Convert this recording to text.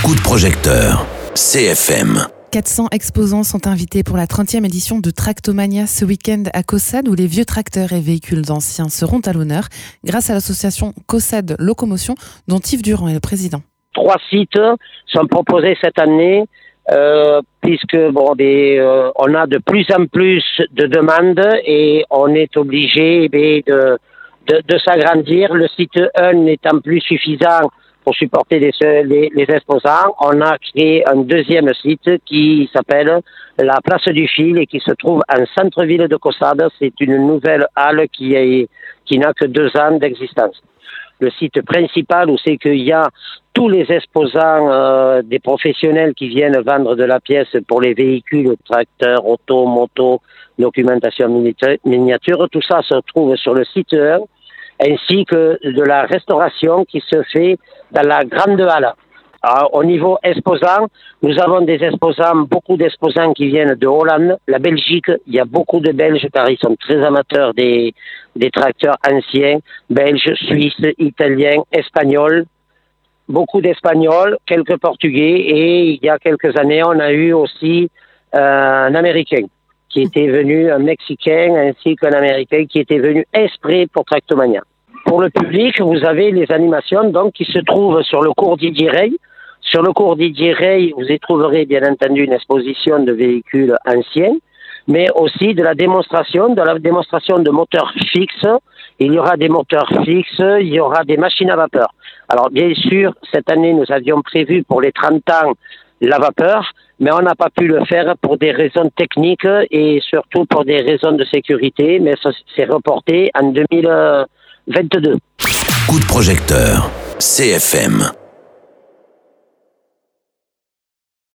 Coup de projecteur, CFM. 400 exposants sont invités pour la 30e édition de Tractomania ce week-end à Caussade, où les vieux tracteurs et véhicules anciens seront à l'honneur grâce à l'association Caussade Locomotion, dont Yves Durand est le président. 3 sites sont proposés cette année, puisque on a de plus en plus de demandes et on est obligé de s'agrandir. Le site 1 n'étant plus suffisant pour supporter les exposants, on a créé un deuxième site qui s'appelle la Place du Fil et qui se trouve en centre-ville de Caussade. C'est une nouvelle halle qui n'a que 2 ans d'existence. Le site principal où c'est qu'il y a tous les exposants des professionnels qui viennent vendre de la pièce pour les véhicules, tracteurs, autos, motos, documentation miniature, tout ça se trouve sur le site 1, ainsi que de la restauration qui se fait dans la grande halle. Alors, au niveau exposants, nous avons beaucoup d'exposants qui viennent de Hollande, la Belgique. Il y a beaucoup de Belges car ils sont très amateurs des tracteurs anciens, belges, suisses, italiens, espagnols. Beaucoup d'Espagnols, quelques Portugais et il y a quelques années, on a eu aussi un Américain qui était venu, un Mexicain ainsi qu'un Américain qui était venu exprès pour Tractomania. Pour le public, vous avez les animations donc qui se trouvent sur le cours Didier Rey. Sur le cours Didier Rey, vous y trouverez bien entendu une exposition de véhicules anciens, mais aussi de la démonstration de moteurs fixes. Il y aura des moteurs fixes, il y aura des machines à vapeur. Alors bien sûr, cette année, nous avions prévu pour les 30 ans la vapeur, mais on n'a pas pu le faire pour des raisons techniques et surtout pour des raisons de sécurité, mais ça s'est reporté en 2022. Coup de projecteur, CFM.